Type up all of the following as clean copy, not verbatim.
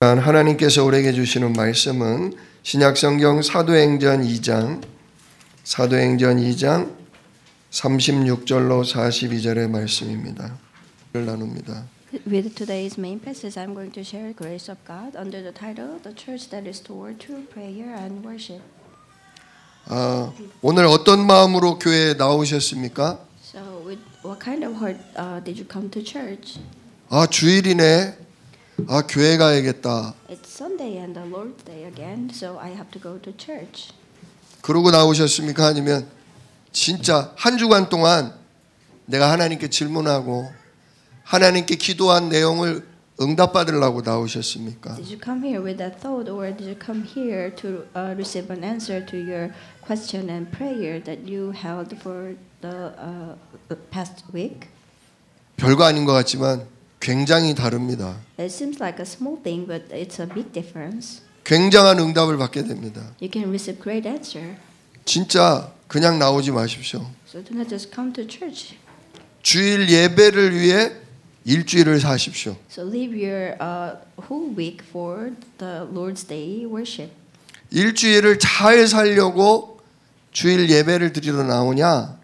하나님께서 우리에게 주시는 말씀은 신약성경 사도행전 2장 36절로 42절의 말씀입니다. 나눕니다. With today's main passage, I'm going to share Grace of God under the title "The Church That is Toward True Prayer and Worship." 오늘 어떤 마음으로 교회에 나오셨습니까? So, with what kind of heart did you come to church? 주일이네. 교회 가야겠다. It's Sunday and the Lord's Day again, so I have to go to church. 그러고 나오셨습니까? 아니면 진짜 한 주간 동안 내가 하나님께 질문하고 하나님께 기도한 내용을 응답받으려고 나오셨습니까? Did you come here with that thought, or did you come here to receive an answer to your question and prayer that you held for the past week? 별거 아닌 것 같지만 굉장히 다릅니다. It seems like a small thing, but it's a big difference. 굉장한 응답을 받게 됩니다. You can receive great answer. 진짜 그냥 나오지 마십시오. So do not just come to church. 주일 예배를 위해 일주일을 사십시오. So live your whole week for the Lord's Day worship. 일주일을 잘 살려고 주일 예배를 드리러 나오냐?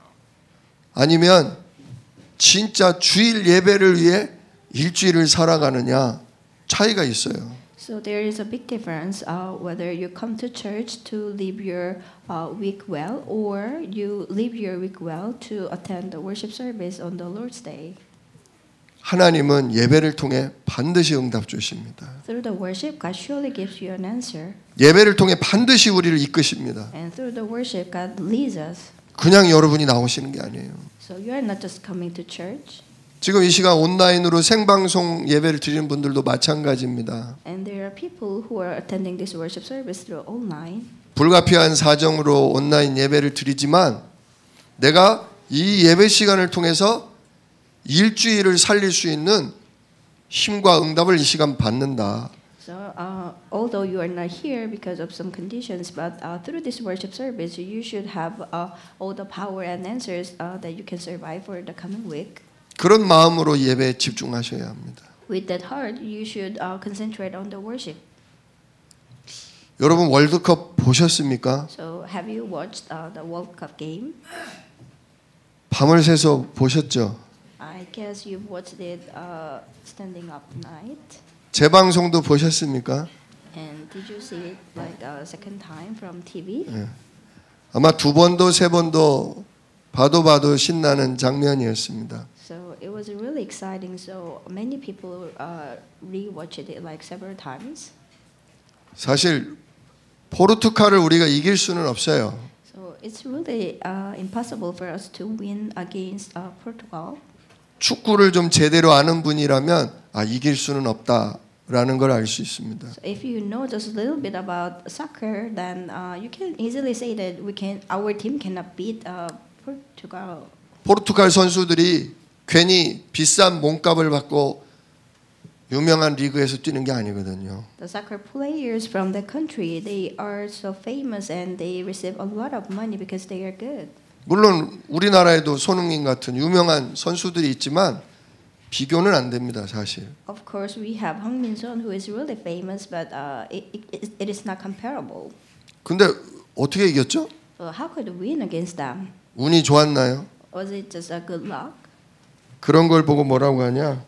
아니면 진짜 주일 예배를 위해 일주일을 살아가느냐? 차이가 있어요. So there is a big difference whether you come to church to live your week well, or you live your week well to attend the worship service on the Lord's Day. 하나님은 예배를 통해 반드시 응답 주십니다. Through the worship, God surely gives you an answer. 예배를 통해 반드시 우리를 이끄십니다. And through the worship, God leads us. 그냥 여러분이 나오시는 게 아니에요. So you are not just coming to church. 지금 이 시간 온라인으로 생방송 예배를 드리는 분들도 마찬가지입니다. And there are people who are attending this worship service through online. 불가피한 사정으로 온라인 예배를 드리지만 내가 이 예배 시간을 통해서 일주일을 살릴 수 있는 힘과 응답을 이 시간 받는다. So although you are not here because of some conditions, but through this worship service, you should have all the power and answers that you can survive for the coming week. 그런 마음으로 예배에 집중하셔야 합니다. With that heart, you should concentrate on the worship. 여러분 월드컵 보셨습니까? So have you watched the World Cup game? 밤을 새서 보셨죠? I guess you've watched it standing up night. 재방송도 보셨습니까? And did you see it like a second time from TV? 아마 두 번도 세 번도 봐도 신나는 장면이었습니다. So it was really exciting. So many people rewatched it like several times. 사실 포르투갈을 우리가 이길 수는 없어요. So it's really impossible for us to win against Portugal. 축구를 좀 제대로 아는 분이라면 이길 수는 없다라는 걸 알 수 있습니다. So if you know just a little bit about soccer, then you can easily say that our team cannot beat Portugal. 포르투갈 선수들이 괜히 비싼 몸값을 받고 유명한 리그에서 뛰는 게 아니거든요. The soccer players from the country, they are so famous and they receive a lot of money because they are good. 물론 우리나라에도 손흥민 같은 유명한 선수들이 있지만 비교는 안 됩니다, 사실. Of course, we have Hong Min-son who is really famous, but it is not comparable. 근데 어떻게 이겼죠? So how could we win against them? 운이 좋았나요? Was it just a good luck? 그런 걸 보고 뭐라고 하냐?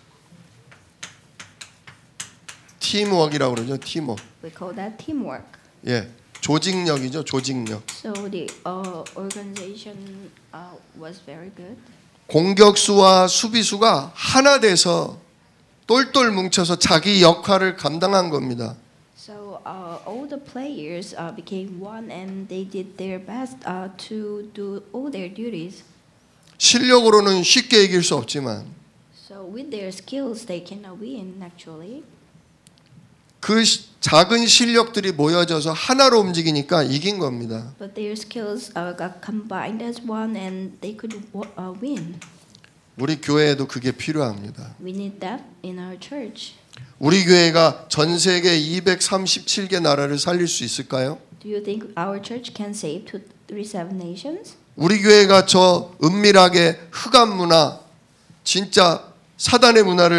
팀워크이라고 그러죠. 팀워크. We call that teamwork. 예, 조직력이죠. 조직력. So the organization was very good. 공격수와 수비수가 하나 돼서 똘똘 뭉쳐서 자기 역할을 감당한 겁니다. So all the players became one and they did their best to do all their duties. 실력으로는 쉽게 이길 수 없지만 So with their skills, they cannot win actually. 그 작은 실력들이 모여져서 하나로 움직이니까 이긴 겁니다. But their skills got combined as one, and they could win. 우리 교회에도 그게 필요합니다. We need that in our church. 우리 교회가 전 세계 237개 나라를 살릴 수 있을까요? Do you think our church can save 237 nations? 우리 교회가 저 은밀하게 흑암 문화, 진짜 사단의 문화를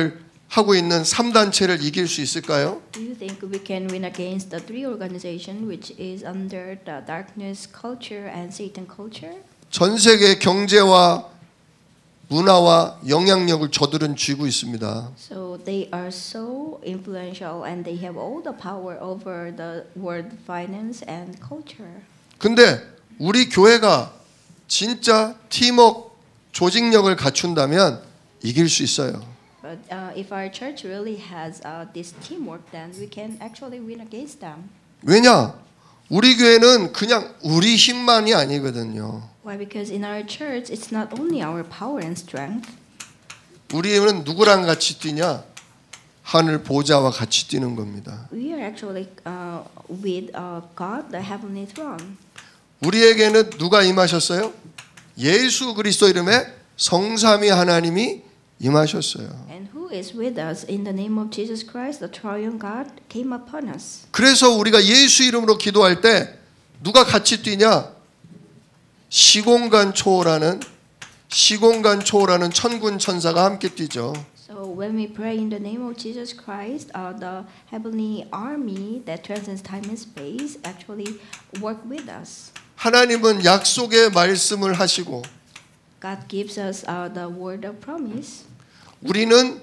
하고 있는 3단체를 이길 수 있을까요? Do you think we can win against the three organizations which is under the darkness culture and Satan culture? 전 세계 경제와 문화와 영향력을 저들은 쥐고 있습니다. So they are so influential and they have all the power over the world finance and culture. 근데 우리 교회가 진짜 팀워크 조직력을 갖춘다면 이길 수 있어요. But if our church really has this teamwork, then we can actually win against them. 왜냐? 우리 교회는 그냥 우리 힘만이 아니거든요. Why? Because in our church, it's not only our power and strength. 우리는 누구랑 같이 뛰냐? 하늘 보좌와 같이 뛰는 겁니다. We are actually with God, the heavenly throne. 우리에게는 누가 임하셨어요? 예수 그리스도 이름에 성삼위 하나님이 임하셨어요. And who is with us in the name of Jesus Christ, the triune God came upon us. 그래서 우리가 예수 이름으로 기도할 때 누가 같이 뛰냐? 시공간 초월하는 천군 천사가 함께 뛰죠. So when we pray in the name of Jesus Christ, the heavenly army that transcends time and space actually work with us. 하나님은 약속의 말씀을 하시고 God gives us the word of promise. 우리는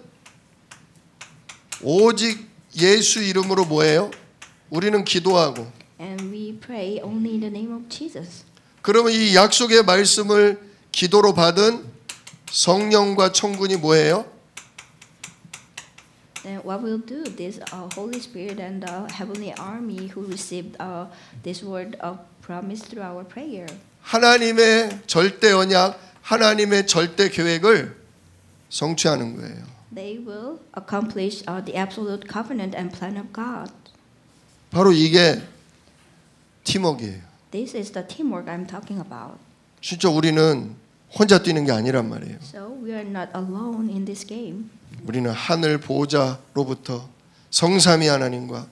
오직 예수 이름으로 뭐예요? 우리는 기도하고 And we pray only in the name of Jesus. 그러면 이 약속의 말씀을 기도로 받은 성령과 천군이 뭐예요? Then what we'll do, this Holy Spirit and the heavenly army who received this word of promise through our prayer. 하나님의 절대 언약, 하나님의 절대 계획을 성취하는 거예요. They will accomplish the absolute covenant and plan of God. 바로 이게 팀워크예요. This is the teamwork I'm talking about. 진짜 우리는 혼자 뛰는 게 아니란 말이에요. So we are not alone in this game. 우리는 하늘 보호자로부터 성삼위 하나님과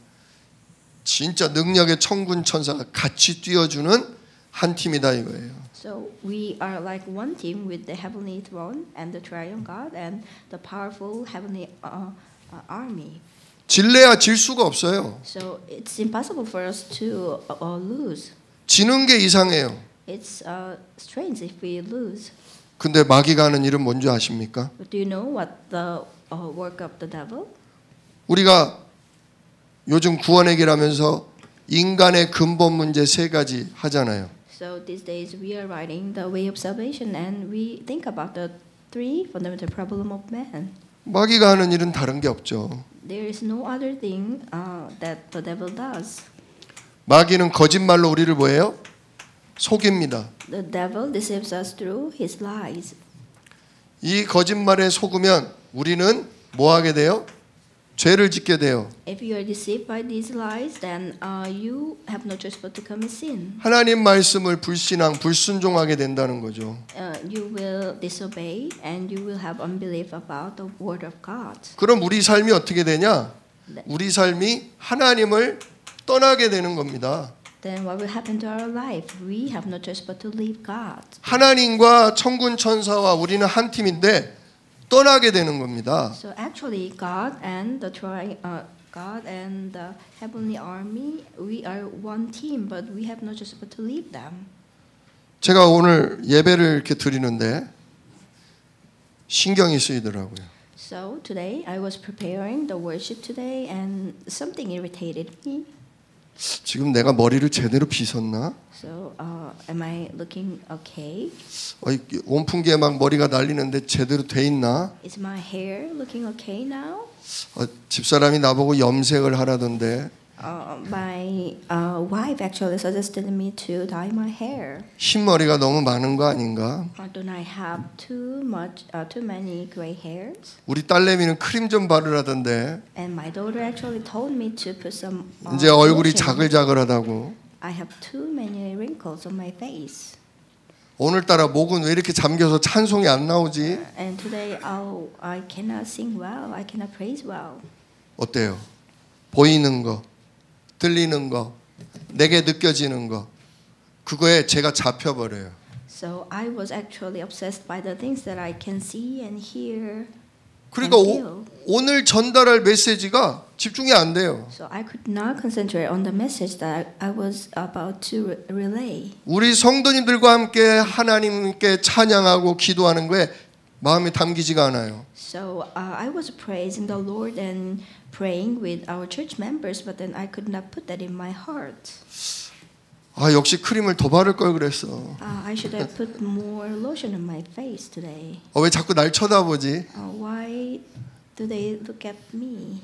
진짜 능력의 천군 천사가 같이 뛰어주는 한 팀이다 이거예요. So we are like one team with the heavenly throne and the triune God and the powerful heavenly army. 질래야 질 수가 없어요. So it's impossible for us to lose. 지는 게 이상해요. It's strange if we lose. 근데 마귀가 하는 일은 뭔지 아십니까? But do you know what the work of the devil? 우리가 요즘 구원의 길하면서 인간의 근본 문제 세 가지 하잖아요. So these days we are writing the way of salvation and we think about the three fundamental problem of man. 마귀가 하는 일은 다른 게 없죠. There is no other thing that the devil does. 마귀는 거짓말로 우리를 뭐예요? 속입니다. The devil deceives us through his lies. 이 거짓말에 속으면 우리는 뭐 하게 돼요? 죄를 짓게 돼요. If you are deceived by these lies, then you have no choice but to commit sin. 하나님 말씀을 불순종하게 된다는 거죠. You will disobey and you will have unbelief about the word of God. 그럼 우리 삶이 어떻게 되냐? 우리 삶이 하나님을 떠나게 되는 겁니다. Then what will happen to our life? We have no choice but to leave God. 하나님과 천군 천사와 우리는 한 팀인데 떠나게 되는 겁니다. So actually, God and the heavenly army, we are one team, but we have no choice but to leave them. 제가 오늘 예배를 이렇게 드리는데 신경이 쓰이더라고요. So today I was preparing the worship today, and something irritated me. 지금 내가 머리를 제대로 빗었나? So am I looking okay? 온풍기에 막 머리가 날리는데 제대로 돼 있나? Is my hair looking okay now? 집사람이 나보고 염색을 하라던데 My wife actually suggested me to dye my hair. 흰머리가 너무 많은 거 아닌가? Don't I have too many gray hairs? 우리 딸내미는 크림 좀 바르라던데 And my daughter actually told me to put some. 이제 얼굴이 lotion. 자글자글하다고. I have too many wrinkles on my face. 오늘따라 목은 왜 이렇게 잠겨서 찬송이 안 나오지? And today, I cannot sing well. I cannot praise well. 어때요? 보이는 거, 들리는 거, 내게 느껴지는 거, 그거에 제가 잡혀버려요. So I was actually obsessed by the things that I can see and hear. 그러니까 and feel. 오늘 전달할 메시지가 집중이 안 돼요. So I could not concentrate on the message that I was about to relay. 우리 성도님들과 함께 하나님께 찬양하고 기도하는 거에 마음이 담기지가 않아요. So I was praising the Lord and praying with our church members, but then I could not put that in my heart. 아, 역시 크림을 더 바를 걸 그랬어. I should have put more lotion on my face today. 왜 자꾸 날 쳐다보지? Why do they look at me?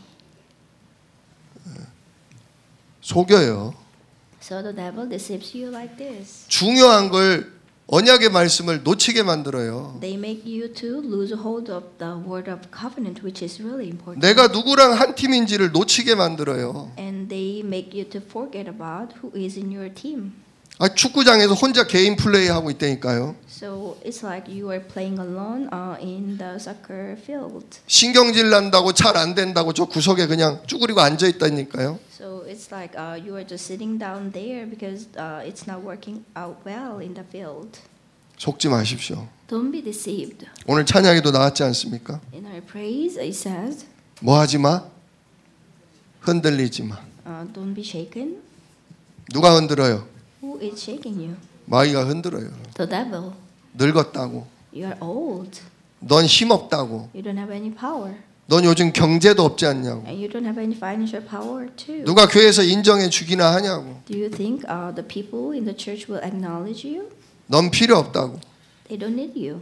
속여요. So the devil deceives you like this. 중요한 걸 언약의 말씀을 놓치게 만들어요. They make you to lose hold of the word of covenant, which is really important. 내가 누구랑 한 팀인지를 놓치게 만들어요. And they make you to forget about who is in your team. 축구장에서 혼자 개인 플레이 하고 있다니까요. So it's like you are playing alone in the soccer field. 신경질 난다고 잘 안 된다고 저 구석에 그냥 쭈그리고 앉아 있다니까요. So it's like you are just sitting down there because it's not working out well in the field. 속지 마십시오. Don't be deceived. 오늘 찬양에도 나왔지 않습니까? In our praise, it says, 뭐 하지 마? 흔들리지 마. don't be shaken. 누가 흔들어요? Who is shaking you? 마귀가 흔들어요. The devil. 늙었다고. You are old. 넌 힘없다고. You don't have any power. 넌 요즘 경제도 없지 않냐고. And you don't have any financial power too. 누가 교회에서 인정해 주기나 하냐고. Do you think the people in the church will acknowledge you? 넌 필요 없다고. They don't need you.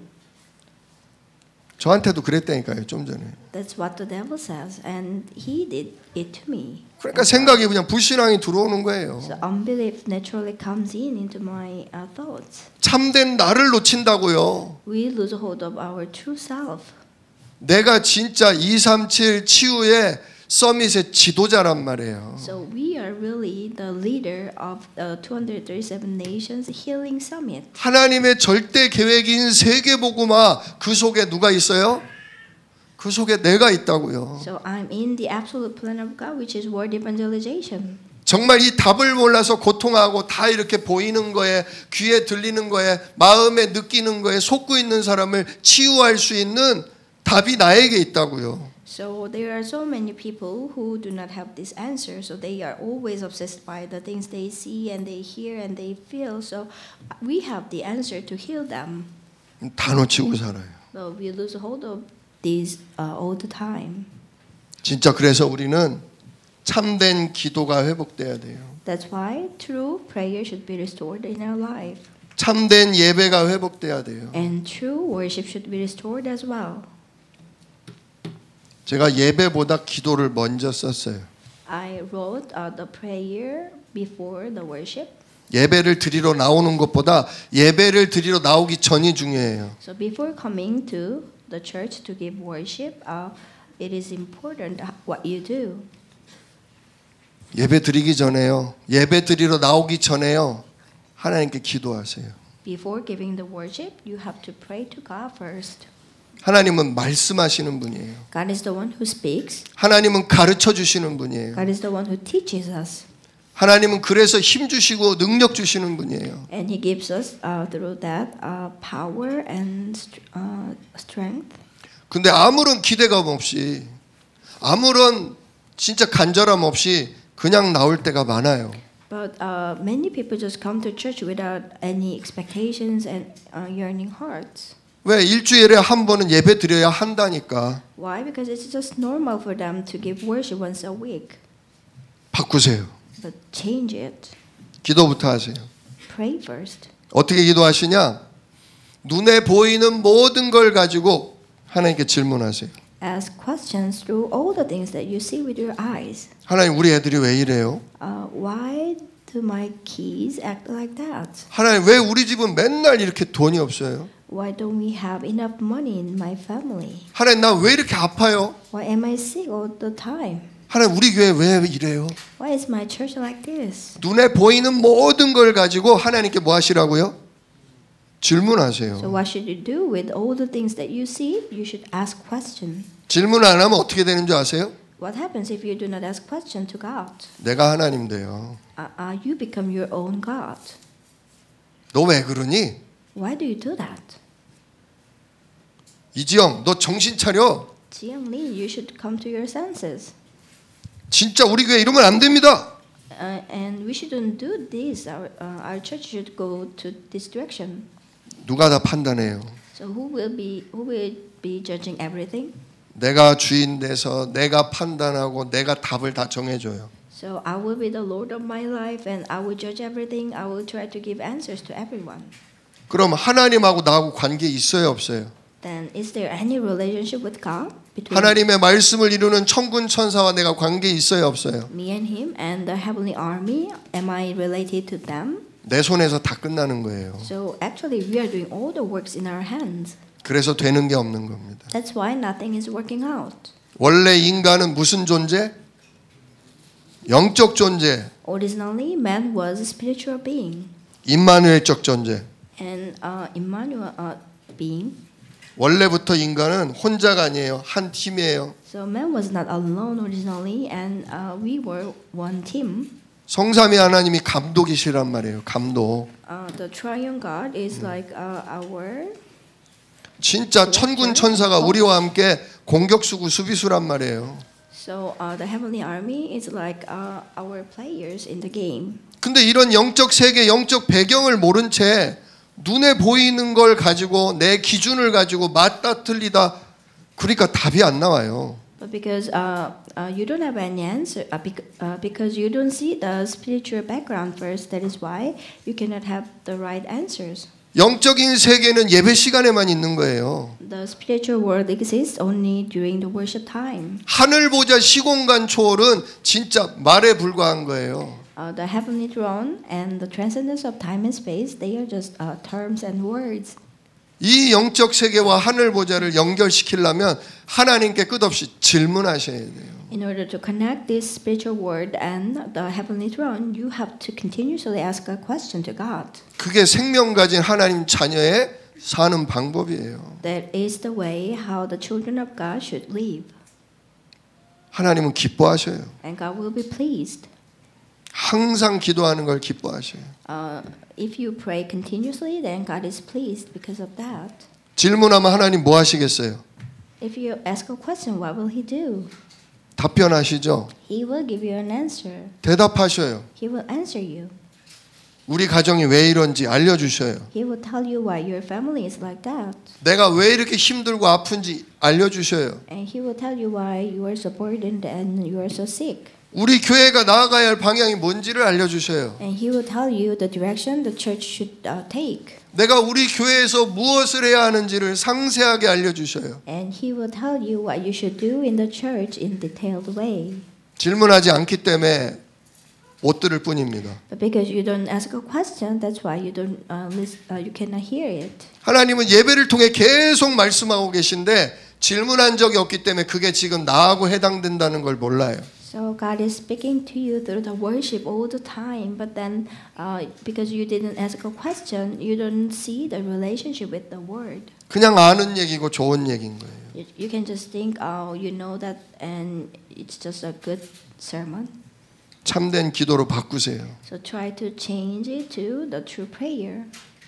저한테도 그랬다니까요, 좀 전에. That's what the devil says, and he did it to me. 그러니까 생각이 그냥 불신앙이 들어오는 거예요. So unbelief naturally comes into my thoughts. 참된 나를 놓친다고요. We lose hold of our true self. 내가 진짜 237 치유의 서밋의 지도자란 말이에요. So we are really the leader of the 237 Nations Healing Summit. 하나님의 절대 계획인 세계복음화 그 속에 누가 있어요? 그 속에 내가 있다고요. So I'm in the absolute plan of God, which is word evangelization. 정말 이 답을 몰라서 고통하고 다 이렇게 보이는 거에 귀에 들리는 거에 마음에 느끼는 거에 속고 있는 사람을 치유할 수 있는 답이 나에게 있다고요. So there are so many people who do not have this answer. So they are always obsessed by the things they see and they hear and they feel. So we have the answer to heal them. 다 놓치고 살아요. So we lose hold of these all the time. 진짜 그래서 우리는 참된 기도가 회복돼야 돼요. That's why true prayer should be restored in our life. 참된 예배가 회복돼야 돼요. And true worship should be restored as well. 제가 예배보다 기도를 먼저 썼어요. I wrote the prayer before the worship. 예배를 드리러 나오는 것보다 예배를 드리러 나오기 전이 중요해요. So before coming to the church to give worship, it is important what you do. 예배 드리기 전에요. 예배 드리러 나오기 전에요. 하나님께 기도하세요. Before giving the worship, you have to pray to God first. 하나님은 말씀하시는 분이에요. God is the one who speaks. 하나님은 가르쳐 주시는 분이에요. God is the one who teaches us. 하나님은 그래서 힘 주시고 능력 주시는 분이에요. And He gives us through that power and strength. 근데 아무런 기대감 없이 아무런 진짜 간절함 없이 그냥 나올 때가 많아요. But many people just come to church without any expectations and yearning hearts. 왜 일주일에 한 번은 예배 드려야 한다니까. Why? Because it's just normal for them to give worship once a week. 바꾸세요. But change it. 기도부터 하세요. Pray first. 어떻게 기도하시냐? 눈에 보이는 모든 걸 가지고 하나님께 질문하세요. Ask questions through all the things that you see with your eyes. 하나님, 우리 애들이 왜 이래요? Why do my kids act like that? 하나님, 왜 우리 집은 맨날 이렇게 돈이 없어요? Why don't we have enough money in my family? 하나님, 나 왜 이렇게 아파요? Why am I sick all the time? 하나님, 우리 교회 왜 이래요? Why is my church like this? 눈에 보이는 모든 걸 가지고 하나님께 뭐 하시라고요? 질문하세요. So what should you do with all the things that you see? You should ask questions. 질문 안 하면 어떻게 되는 줄 아세요? What happens if you do not ask questions to God? 내가 하나님 돼요. You become your own God. 너 왜 그러니? Why do you do that? 이지영, 너 정신 차려. Jiang Li, you should come to your senses. 진짜 우리 교회 이러면 안 됩니다. And we shouldn't do this. Our church should go to this direction. 누가 다 판단해요? So who will be judging everything? 내가 주인 돼서 내가 판단하고 내가 답을 다 정해줘요. So I will be the Lord of my life and I will judge everything. I will try to give answers to everyone. 그럼 하나님하고 나하고 관계 있어요, 없어요? Then is there any relationship with God between 하나님의 말씀을 이루는 천군 천사와 내가 관계 있어요, 없어요? me and him and the heavenly army? Am I related to them? 내 손에서 다 끝나는 거예요. So actually we are doing all the works in our hands. 그래서 되는 게 없는 겁니다. That's why nothing is working out. 원래 인간은 무슨 존재? 영적 존재, Originally man was a spiritual being 임마누엘적 존재. and Emmanuel being. 원래부터 인간은 혼자가 아니에요. 한 팀이에요. So man was not alone originally and we were one team. 성삼위 하나님이 감독이시란 말이에요. 감독. The triune God is like our 진짜 천군 천사가 우리와 함께 공격수고 수비수란 말이에요. So the heavenly army is like our players in the game. 근데 이런 영적 세계, 영적 배경을 모른 채 눈에 보이는 걸 가지고 내 기준을 가지고 맞다 틀리다 그러니까 답이 안 나와요. But because you don't have any answer, because you don't see the spiritual background first, that is why you cannot have the right answers. 영적인 세계는 예배 시간에만 있는 거예요. The spiritual world exists only during the worship time. 하늘 보자 시공간 초월은 진짜 말에 불과한 거예요. The heavenly throne and the transcendence of time and space, they are just terms and words. 이 영적 세계와 하늘 보자를 연결시키려면 하나님께 끝없이 질문하셔야 돼요. In order to connect this spiritual world and the heavenly throne, you have to continuously ask a question to God. 그게 생명 가진 하나님 자녀의 사는 방법이에요. That is the way how the children of God should live. 하나님은 기뻐하셔요. And God will be pleased. 항상 기도하는 걸 기뻐하셔요. If you pray continuously, then God is pleased because of that. 질문하면 하나님 뭐 하시겠어요? If you ask a question, what will He do? 답변하시죠. He will give you an answer. 대답하셔요. He will answer you. 우리 가정이 왜 이런지 알려주셔요. He will tell you why your family is like that. 내가 왜 이렇게 힘들고 아픈지 알려주셔요. And He will tell you why you are so burdened and you are so sick. 우리 교회가 나아가야 할 방향이 뭔지를 알려주셔요. And He will tell you the direction the church should take. 내가 우리 교회에서 무엇을 해야 하는지를 상세하게 알려주셔요. And He will tell you what you should do in the church in detailed way. 질문하지 않기 때문에 못 들을 뿐입니다. But because you don't ask a question, that's why you don't listen. You cannot hear it. 하나님은 예배를 통해 계속 말씀하고 계신데 질문한 적이 없기 때문에 그게 지금 나하고 해당된다는 걸 몰라요. So God is speaking to you through the worship all the time, but then because you didn't ask a question, you don't see the relationship with the word. 그냥 아는 얘기고 좋은 얘기인 거예요. You can just think, oh, you know that, and it's just a good sermon. 참된 기도로 바꾸세요. So try to change it to the true prayer.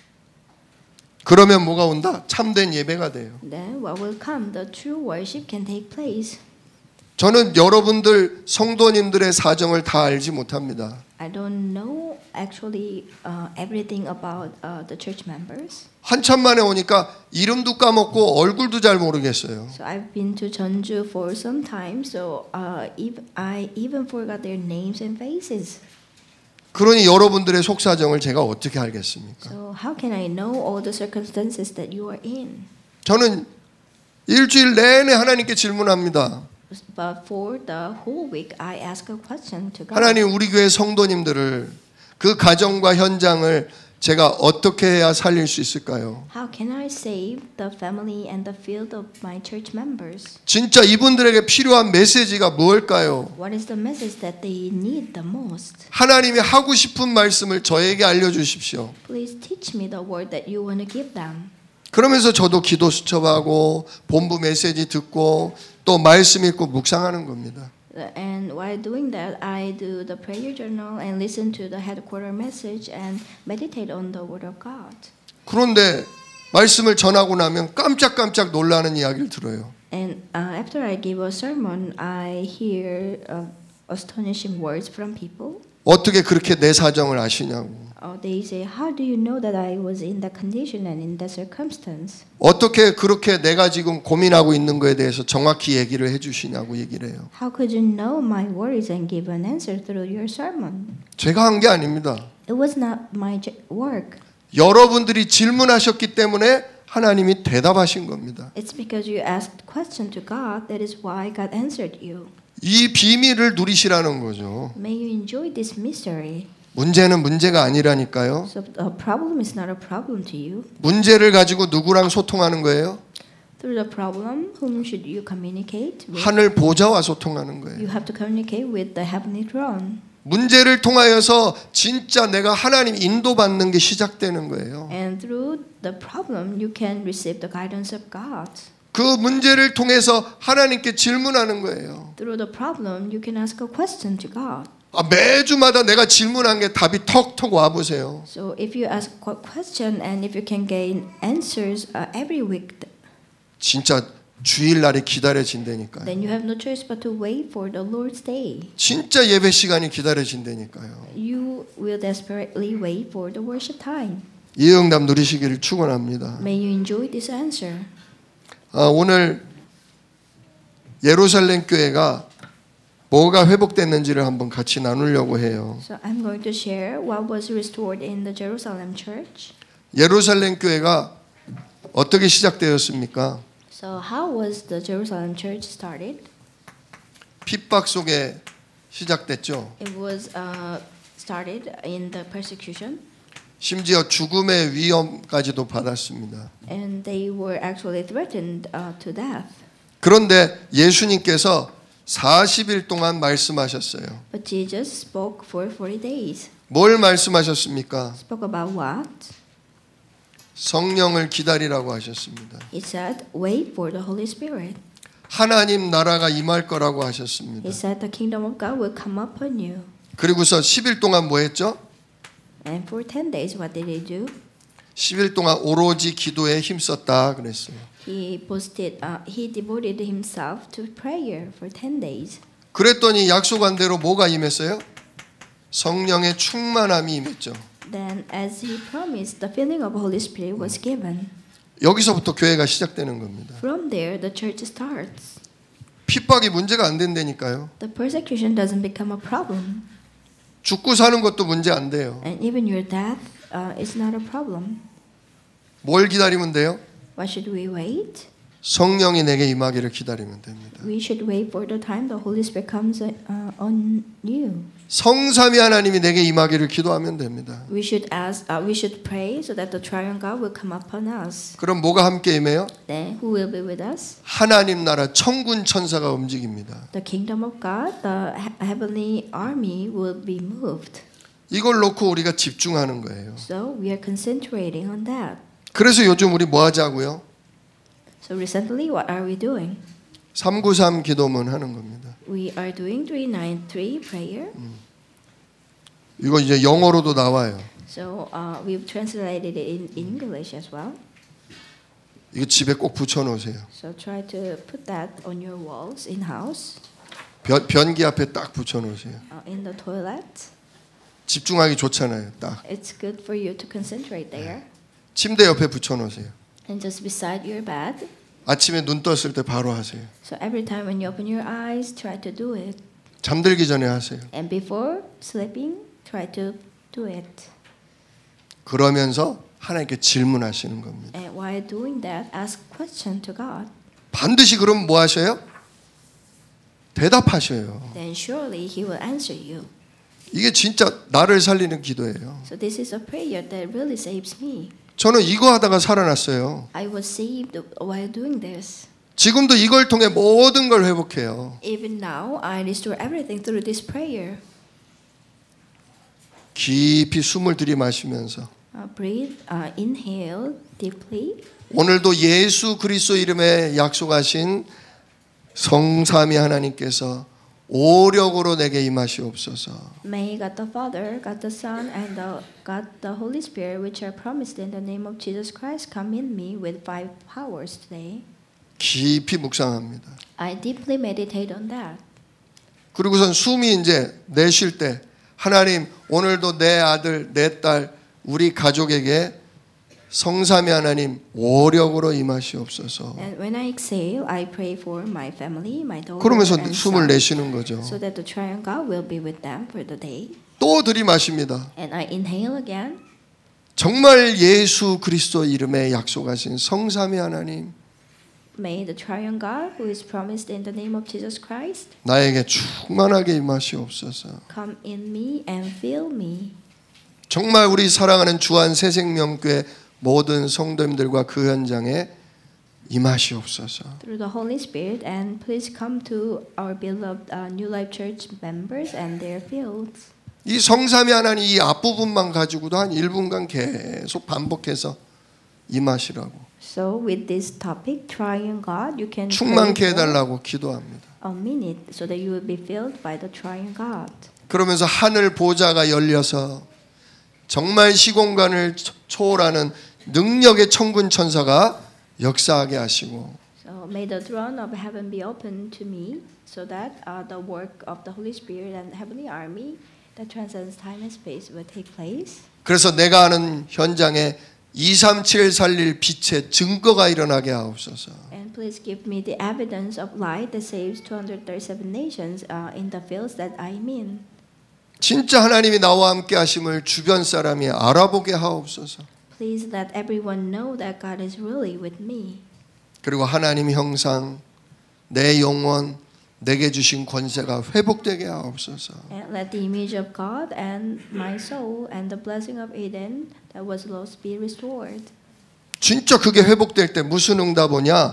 그러면 뭐가 온다? 참된 예배가 돼요. Then what will come? The true worship can take place. 저는 여러분들 성도님들의 사정을 다 알지 못합니다. I don't know actually everything about the church members. 한참 만에 오니까 이름도 까먹고 얼굴도 잘 모르겠어요. So I've been to Jeonju for some time, so I even forgot their names and faces. 그러니 여러분들의 속사정을 제가 어떻게 알겠습니까? So how can I know all the circumstances that you are in? 저는 일주일 내내 하나님께 질문합니다. But for the whole week, I ask a question to God. 하나님, 우리 교회 성도님들을 그 가정과 현장을 제가 어떻게 해야 살릴 수 있을까요? How can I save the family and the field of my church members? 진짜 이분들에게 필요한 메시지가 뭘까요? What is the message that they need the most? 하나님이 하고 싶은 말씀을 저에게 알려주십시오. Please teach me the word that you want to give them. 그러면서 저도 기도 수첩하고 본부 메시지 듣고 또 말씀 읽고 묵상하는 겁니다. And while doing that, I do the prayer journal and listen to the headquarter message and meditate on the word of God. 그런데 말씀을 전하고 나면 깜짝깜짝 놀라는 이야기를 들어요. And after I give a sermon, I hear astonishing words from people. 어떻게 그렇게 내 사정을 아시냐고. They say, "How do you know that I was in that condition and in that circumstance? 어떻게 그렇게 내가 지금 고민하고 있는 거에 대해서 정확히 얘기를 해주시냐고 얘기를 해요. How could you know my worries and give an answer through your sermon?" 제가 한 게 아닙니다. It was not my work. 여러분들이 질문하셨기 때문에 하나님이 대답하신 겁니다. It's because you asked question to God that is why God answered you. 이 비밀을 누리시라는 거죠. May you enjoy this mystery. 문제는 문제가 아니라니까요. So a problem is not a problem to you. 문제를 가지고 누구랑 소통하는 거예요? Through the problem, whom should you communicate with? 하늘 보좌와 소통하는 거예요. You have to communicate with the heavenly throne. 문제를 통하여서 진짜 내가 하나님 인도받는 게 시작되는 거예요. And through the problem, you can receive the guidance of God. 그 문제를 통해서 하나님께 질문하는 거예요. Through the problem, you can ask a question to God. 매주마다 내가 질문한 게 답이 턱턱 와 보세요. So if you ask a question and if you can gain answers every week, 진짜 주일날이 기다려진다니까요. then you have no choice but to wait for the Lord's day. 진짜 예배 시간이 기다려진다니까요. You will desperately wait for the worship time. 이 응답 누리시기를 축원합니다. May you enjoy this answer. 오늘 예루살렘 교회가 뭐가 회복됐는지를 한번 같이 나누려고 해요. So I'm going to share what was restored in the Jerusalem church. 예루살렘 교회가 어떻게 시작되었습니까? So how was the Jerusalem church started? 핍박 속에 시작됐죠. It was started in the persecution, 심지어 죽음의 위험까지도 받았습니다. and they were actually threatened to death. 그런데 예수님께서 40일 동안 말씀하셨어요. But Jesus spoke for 40 days. 뭘 말씀하셨습니까? Spoke about what? 성령을 기다리라고 하셨습니다. He said, "Wait for the Holy Spirit." 하나님 나라가 임할 거라고 하셨습니다. He said, "The kingdom of God will come upon you." 그리고서 10일 동안 뭐 했죠? And for 10 days, what did he do? 10일 동안 오로지 기도에 힘썼다 그랬어요. He devoted himself to prayer for 10 days. 그랬더니 약속한 대로 뭐가 임했어요? 성령의 충만함이 임했죠. Then, as he promised, the filling of Holy Spirit was given. 여기서부터 교회가 시작되는 겁니다. From there, the church starts. 핍박이 문제가 안 된다니까요. The persecution doesn't become a problem, 죽고 사는 것도 문제 안 돼요. and even your death is not a problem. 뭘 기다리면 돼요? What should we wait? 성령이 내게 임하기를 기다리면 됩니다. We should wait for the time the Holy Spirit comes on you. 성삼위 하나님이 내게 임하기를 기도하면 됩니다. We should pray so that the triune God will come upon us. 그럼 뭐가 함께 임해요? Then who will be with us? 하나님 나라 천군 천사가 움직입니다. The kingdom of God, the heavenly army will be moved. 이걸 놓고 우리가 집중하는 거예요. So we are concentrating on that. 그래서 요즘 우리 뭐 하자고요? So recently, what are we doing? 393 기도문 하는 겁니다. We are doing 393 prayer. 이거 이제 영어로도 나와요. So we've translated it in English as well. 이거 집에 꼭 붙여 놓으세요. So try to put that on your walls in house, 변기 앞에 딱 붙여 놓으세요. in the toilet. 집중하기 좋잖아요. 딱 It's good for you to concentrate there. 침대 옆에 붙여 놓으세요. And just beside your bed. 아침에 눈 떴을 때 바로 하세요. So every time when you open your eyes, try to do it. 잠들기 전에 하세요. And before sleeping, try to do it. 그러면서 하나님께 질문하시는 겁니다. And while doing that, ask question to God. 반드시 그럼 뭐 하셔요? 대답하셔요. Then surely He will answer you. 이게 진짜 나를 살리는 기도예요. So this is a prayer that really saves me. 저는 이거 하다가 살아났어요. I was saved while doing this. 지금도 이걸 통해 모든 걸 회복해요. Even now, I restore everything through this prayer. 깊이 숨을 들이마시면서 Breathe, inhale deeply. 오늘도 예수 그리스도 이름에 약속하신 성삼위 하나님께서 오력으로 내게 임하시옵소서. May God the Father, God the Son, and God the Holy Spirit, which are promised in the name of Jesus Christ, come in me with 5 powers today. 깊이 묵상합니다. I deeply meditate on that. 그리고선 숨이 이제 내쉴 때 하나님 오늘도 내 아들 내 딸 우리 가족에게 성삼위 하나님 오력으로 임하시옵소서. And when I exhale, I pray for my family, my daughter 그러면서 and 숨을 son, 내쉬는 거죠. so that the triune God will be with them for the day. 또 들이마십니다. And I inhale again. 정말 예수 그리스도 이름에 약속하신 성삼위 하나님 May the triune God, who is promised in the name of Jesus Christ, 나에게 충만하게 임하시옵소서. come in me and fill me. 정말 우리 사랑하는 주한 새생명교회 모든 성도님들과 그 현장에 임하시옵소서. Through the Holy Spirit, and please come to our beloved New Life Church members and their fields. 이 성삼위 하나님 이 앞부분만 가지고도 한 1분간 계속 반복해서 임하시라고 So with this topic, triune God, you can 충만케 pray for 해달라고 기도합니다. a minute so that you will be filled by the triune God. 그러면서 하늘 보좌가 열려서 정말 시공간을 초월하는 능력의 천군 천사가 역사하게 하시고 So may the throne of heaven be opened to me, so that the work of the Holy Spirit and the heavenly army that transcends time and space will take place. 그래서 내가 아는 현장에 237 살릴 빛의 증거가 일어나게 하옵소서. And please give me the evidence of light that saves 237 nations in the fields that I'm in. 진짜 하나님이 나와 함께 하심을 주변 사람이 알아보게 하옵소서. Please let everyone know that God is really with me. 그리고 하나님 형상 내 영혼 내게 주신 권세가 회복되게 하옵소서. And let the image of God and my soul and the blessing of Eden that was lost be restored. 진짜 그게 회복될 때 무슨 응답 오냐?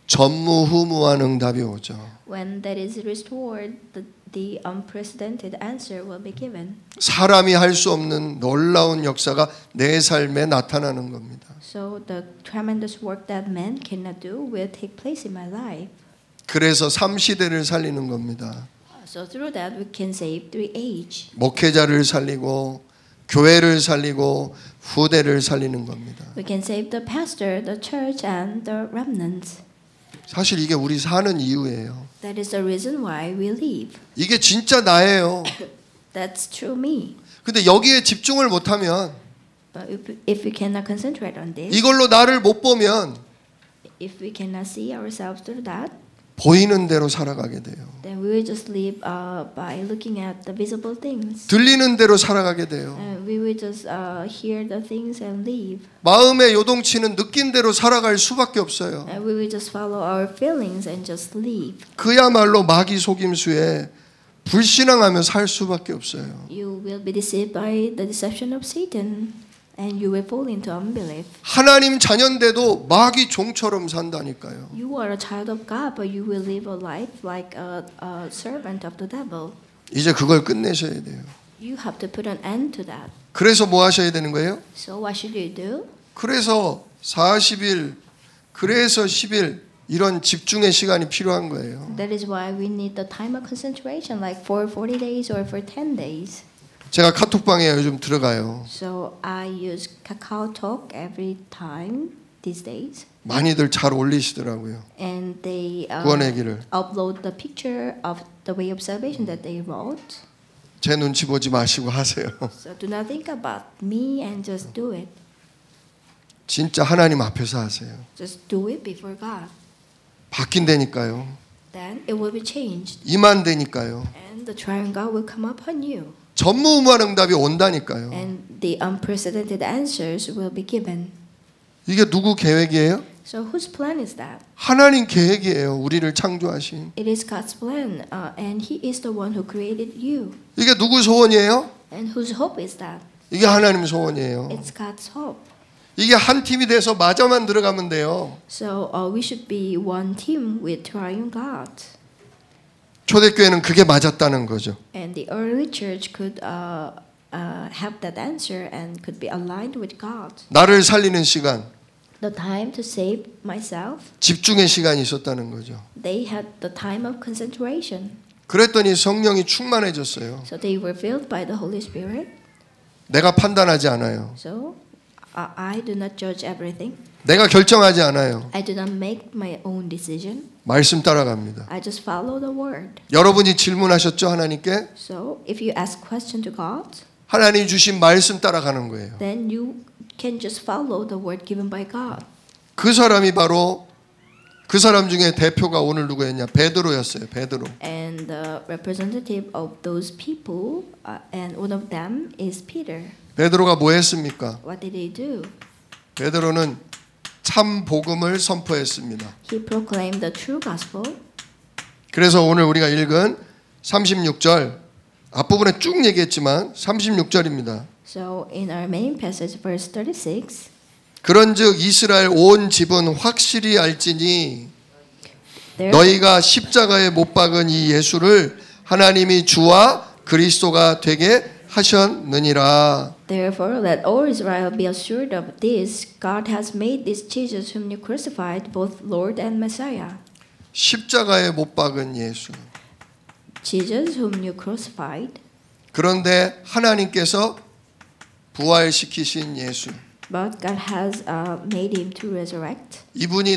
전무후무한 응답이 오죠. When that is restored, the unprecedented answer will be given. 사람이 할 수 없는 놀라운 역사가 내 삶에 나타나는 겁니다. So the tremendous work that man cannot do will take place in my life. 그래서 3시대를 살리는 겁니다. So through that we can save 3 age. 목회자를 살리고 교회를 살리고 후대를 살리는 겁니다. We can save the pastor, the church, and the remnants. 사실 이게 우리 사는 이유예요. That is the reason why we live. 이게 진짜 나예요. That's true me. 근데 여기에 집중을 못하면 But if we cannot concentrate on this, 이걸로 나를 못 보면 if we cannot see ourselves through that, 보이는 대로 살아가게 돼요. then we will just live by looking at the visible things. 들리는 대로 살아가게 돼요. And we will just hear the things and live. 마음의 요동치는 느낀 대로 살아갈 수밖에 없어요. And we will just follow our feelings and just live. 그야말로 마귀 속임수에 불신앙하며 살 수밖에 없어요. You will be deceived by the deception of Satan, and you will fall into unbelief. 하나님 자녀인데도 마귀 종처럼 산다니까요. You are a child of God, but you will live a life like a servant of the devil. 이제 그걸 끝내셔야 돼요. You have to put an end to that. 그래서 뭐 하셔야 되는 거예요? So what should you do? 그래서 40일, 그래서 10일 이런 집중의 시간이 필요한 거예요. That is why we need the time of concentration, like for 40 days or for 10 days. 제가 카톡방에 요즘 들어가요. So I use KakaoTalk every time these days. 많이들 잘 올리시더라고요. And they 구원의 길을. upload the picture of the way of salvation that they wrote. 제 눈치 보지 마시고 하세요. So do not think about me and just do it. 진짜 하나님 앞에서 하세요. Just do it before God. 바뀐다니까요. Then it will be changed. 임한다니까요. And the triune God will come upon you. 전무후무한 응답이 온다니까요. And the unprecedented answers will be given. 이게 누구 계획이에요? So whose plan is that? 하나님 계획이에요. 우리를 창조하신. It is God's plan, and He is the one who created you. 이게 누구 소원이에요? And whose hope is that? 이게 하나님 소원이에요. It's God's hope. 이게 한 팀이 돼서 맞아만 들어가면 돼요. So we should be one team with triune God. 초대교회는 그게 맞았다는 거죠. And the early church could have that answer and could be aligned with God. 나를 살리는 시간, The time to save myself, 집중의 시간이 있었다는 거죠. they had the time of concentration. 그랬더니 성령이 충만해졌어요. So they were filled by the Holy Spirit. 내가 판단하지 않아요. So I do not judge everything. 내가 결정하지 않아요. I do not make my own decision. 말씀 따라갑니다. I just follow the word. 여러분이 질문하셨죠, 하나님께? So if you ask question to God, 하나님 주신 말씀 따라가는 거예요. then you can just follow the word given by God. 그 사람이 바로 그 사람 중에 대표가 오늘 누구였냐? 베드로였어요. 베드로. And the representative of those people, and one of them is Peter. 베드로가 뭐 했습니까? What did he do? 베드로는 참 복음을 선포했습니다. He proclaimed the true gospel. 그래서 오늘 우리가 읽은 36절 앞부분에 쭉 얘기했지만 36절입니다. So in our main passage, verse 36, 그런즉 이스라엘 온 집은 확실히 알지니 너희가 십자가에 못 박은 이 예수를 하나님이 주와 그리스도가 되게 하셨느니라. Therefore, let all Israel be assured of this: God has made this Jesus, whom you crucified, both Lord and Messiah. 십자가에 못 박은 예수. Jesus, whom you crucified. 그런데 하나님께서 부활시키신 예수. But God has made him to resurrect. 이분이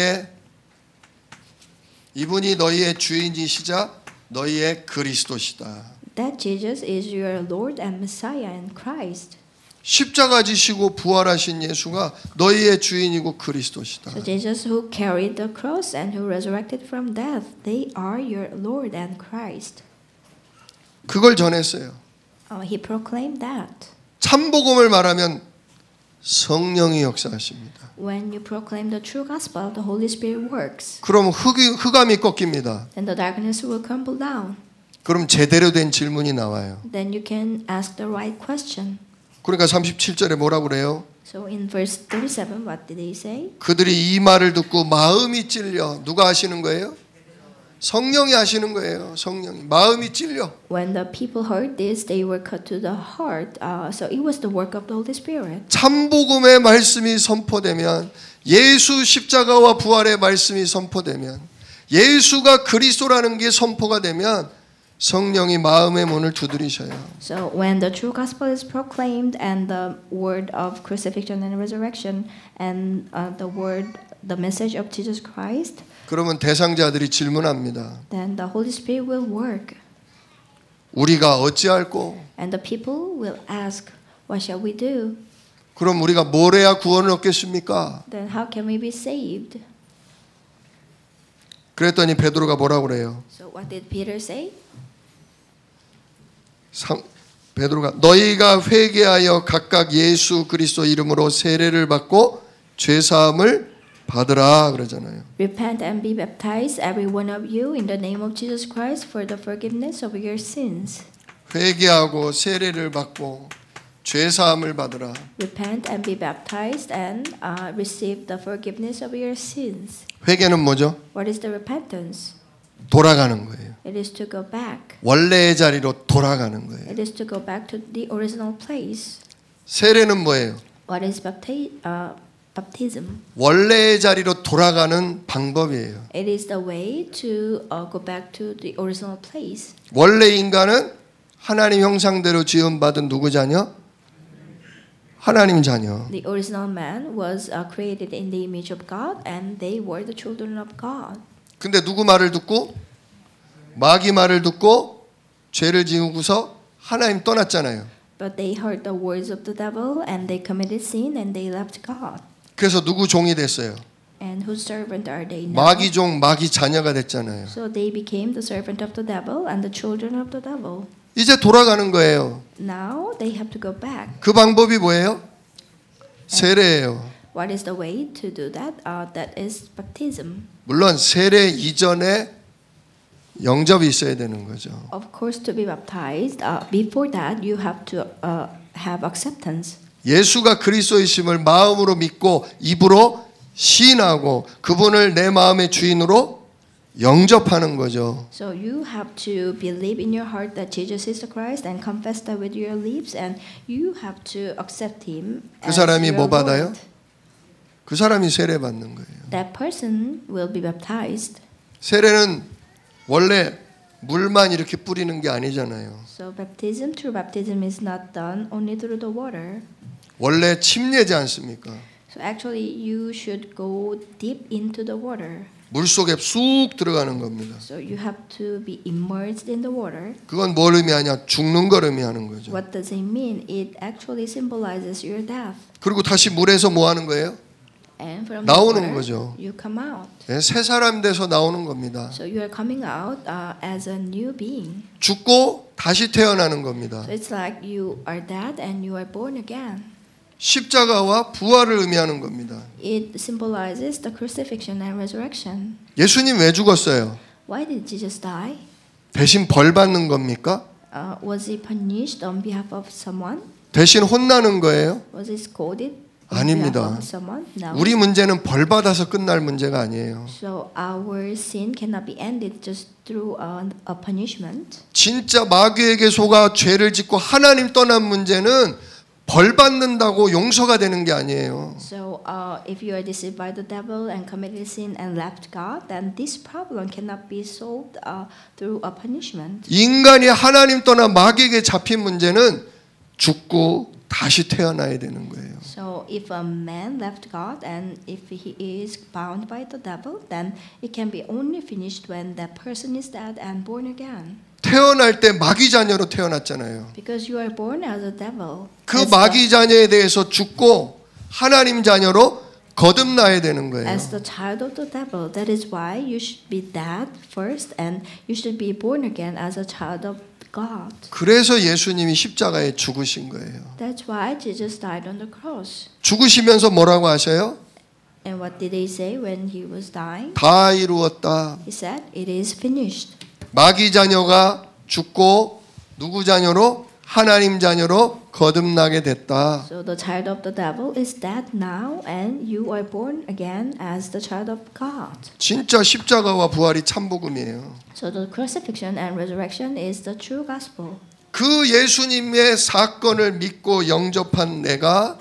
너희의 주인이시자 너희의 그리스도시다. That Jesus is your Lord and Messiah and Christ. 십자가 지시고 부활하신 예수가 너희의 주인이고 그리스도시다. So Jesus, who carried the cross and who resurrected from death, they are your Lord and Christ. 그걸 전했어요. He proclaimed that. 참복음을 말하면 성령이 역사하십니다. When you proclaim the true gospel, the Holy Spirit works. 그럼 흑암이 꺾입니다. Then the darkness will crumble down. 그럼 제대로 된 질문이 나와요. Then you can ask the right question. 그러니까 37절에 뭐라고 그래요? So in verse 37, what did he say? 그들이 이 말을 듣고 마음이 찔려. 누가 하시는 거예요? 성령이 하시는 거예요. 성령이. 마음이 찔려. When the people heard this, they were cut to the heart. So it was the work of the Holy Spirit. 참복음의 말씀이 선포되면 예수 십자가와 부활의 말씀이 선포되면 예수가 그리스도라는 게 선포가 되면 성령이 마음의 문을 두드리셔요. So when the true gospel is proclaimed and the word of crucifixion and resurrection and the message of Jesus Christ, 그러면 대상자들이 질문합니다. then the Holy Spirit will work. 우리가 어찌할꼬? And the people will ask, what shall we do? 그럼 우리가 뭘 해야 구원을 얻겠습니까? Then how can we be saved? 그랬더니 베드로가 뭐라고 그래요? So what did Peter say? 베드로가 너희가 회개하여 각각 예수 그리스도 이름으로 세례를 받고 죄 사함을 받으라 그러잖아요. Repent and be baptized, every one of you, in the name of Jesus Christ for the forgiveness of your sins. 회개하고 세례를 받고 죄 사함을 받으라. Repent and be baptized and receive the forgiveness of your sins. 회개는 뭐죠? What is the repentance? 돌아가는 거예요. It is to go back. 원래의 자리로 돌아가는 거예요. It is to go back to the original place. 세례는 뭐예요? What is baptism? 원래의 자리로 돌아가는 방법이에요. It is the way to go back to the original place. 원래 인간은 하나님 형상대로 지음받은 누구 자녀? 하나님 자녀. The original man was created in the image of God, and they were the children of God. 근데 누구 말을 듣고 마귀 말을 듣고 죄를 지우고서 하나님 떠났잖아요. But they heard the words of the devil, and they committed sin, and they left God. 그래서 누구 종이 됐어요? And whose servant are they now? 마귀 종, 마귀 자녀가 됐잖아요. So they became the servant of the devil and the children of the devil. 이제 돌아가는 거예요. Now they have to go back. 그 방법이 뭐예요? 세례예요. What is the way to do that? That is baptism. 물론 세례 이전에 영접이 있어야 되는 거죠. Of course, to be baptized, before that you have to have acceptance. 예수가 그리스도이심을 마음으로 믿고 입으로 시인하고 그분을 내 마음의 주인으로 영접하는 거죠. So you have to believe in your heart that Jesus is the Christ and confess that with your lips, and you have to accept Him 그 as 사람이 your 뭐 받아요? Lord. 그 사람이 세례 받는 거예요. That person will be baptized. 세례는 원래 물만 이렇게 뿌리는 게 아니잖아요. So baptism, true baptism, is not done only through the water. 원래 침례지 않습니까? So actually, you should go deep into the water. 물속에 쑥 들어가는 겁니다. So you have to be immersed in the water. 그건 뭘 의미하냐? 죽는 걸 의미하는 거죠. What does it mean? It actually symbolizes your death. 그리고 다시 물에서 뭐 하는 거예요? And from 나오는 the water, 거죠. you come out. 네, 새 사람 돼서 나오는 겁니다. So you are coming out as a new being. 죽고 다시 태어나는 겁니다. So it's like you are dead and you are born again. 십자가와 부활을 의미하는 겁니다. It symbolizes the crucifixion and resurrection. 예수님 왜 죽었어요? Why did Jesus die? 대신 벌 받는 겁니까? Was he punished on behalf of someone? 대신 혼나는 거예요? Was he scolded on 아닙니다. behalf of someone? No. 우리 문제는 벌 받아서 끝날 문제가 아니에요. So our sin cannot be ended just through a punishment. 진짜 마귀에게 속아 죄를 짓고 하나님 떠난 문제는 벌 받는다고 용서가 되는 게 아니에요. So if you are deceived by the devil and committed sin and left God, then this problem cannot be solved through a punishment. 인간이 하나님 떠나 마귀에게 잡힌 문제는 죽고 다시 태어나야 되는 거예요. So if a man left God and if he is bound by the devil, then it can be only finished when that person is dead and born again. 태어날 때 마귀 자녀로 태어났잖아요. Because you are born as a devil. 그 마귀 자녀에 대해서 죽고 하나님 자녀로 거듭나야 되는 거예요. As the child of the devil. That is why you should be dead first and you should be born again as a child of God. 그래서 예수님이 십자가에 죽으신 거예요. That's why Jesus died on the cross. 죽으시면서 뭐라고 하셔요? And what did he say when he was dying? 다 이루었다. He said, "It is finished." 마귀 자녀가 죽고 누구 자녀로? 하나님 자녀로 거듭나게 됐다. So the child of the devil is dead now, and you are born again as the child of God. 진짜 십자가와 부활이 참복음이에요. So the crucifixion and resurrection is the true gospel. 그 예수님의 사건을 믿고 영접한 내가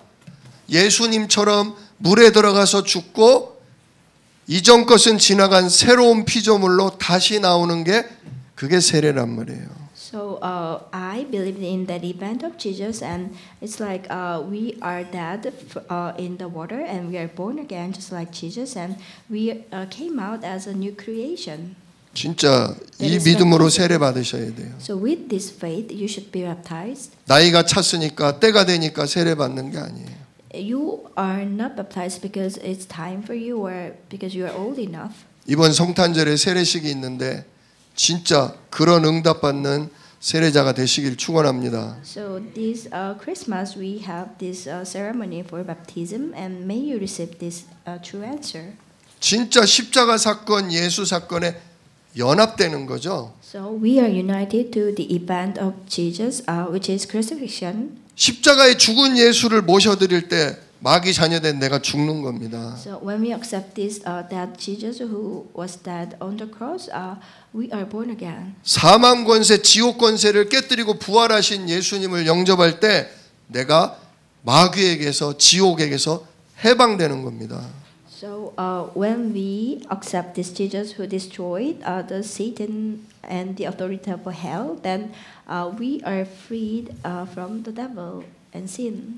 예수님처럼 물에 들어가서 죽고 이전 것은 지나간 새로운 피조물로 다시 나오는 게 그게 세례란 말이에요. So I believe in that event of Jesus, and it's like we are dead in the water, and we are born again just like Jesus, and we came out as a new creation. 진짜 이 믿음으로 세례 받으셔야 돼요. So with this faith, you should be baptized. 나이가 찼으니까 때가 되니까 세례 받는 게 아니에요. You are not baptized because it's time for you or because you are old enough. 이번 성탄절에 세례식이 있는데 진짜 그런 응답받는 세례자가 되시길 축원합니다. So this Christmas we have this ceremony for baptism, and may you receive this true answer. 진짜 십자가 사건, 예수 사건에 연합되는 거죠. So we are united to the event of Jesus, which is crucifixion. 십자가에 죽은 예수를 모셔드릴 때 마귀 자녀된 내가 죽는 겁니다. So when we accept this that Jesus who was dead on the cross, we are born again. 사망 권세, 지옥 권세를 깨뜨리고 부활하신 예수님을 영접할 때 내가 마귀에게서 지옥에게서 해방되는 겁니다. So when we accept this Jesus who destroyed the Satan and the authority of hell, then we are freed from the devil and sin.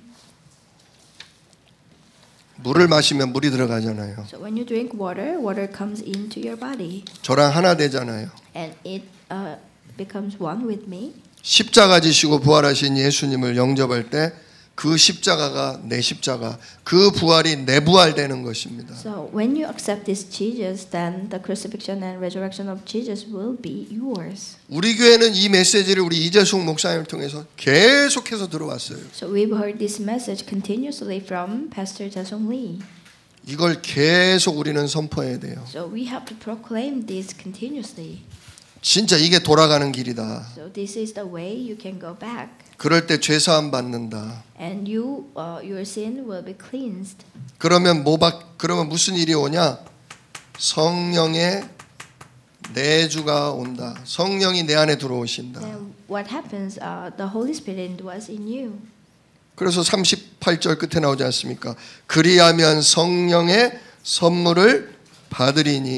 물을 마시면 물이 들어가잖아요. So when you drink water, water comes into your body, 저랑 하나 되잖아요. and it becomes one with me. 십자가 지시고 부활하신 예수님을 영접할 때 그 십자가가 내 십자가, 그 부활이 내 부활 되는 것입니다. So when you accept this Jesus, then the crucifixion and resurrection of Jesus will be yours. 우리 교회는 이 메시지를 우리 이재숙 목사님을 통해서 계속해서 들어왔어요. So we've heard this message continuously from Pastor Jasong Lee. 이걸 계속 우리는 선포해야 돼요. So we have to proclaim this continuously. 진짜 이게 돌아가는 길이다. So this is the way you can go back. 그럴 때 죄 사함 받는다. And your sin will be cleansed. 그러면 그러면 무슨 일이 오냐? 성령의 내주가 온다. 성령이 내 안에 들어오신다. Then what happens? The Holy Spirit indwells in you. 그래서 38절 끝에 나오지 않습니까? 그리하면 성령의 선물을 받으리니.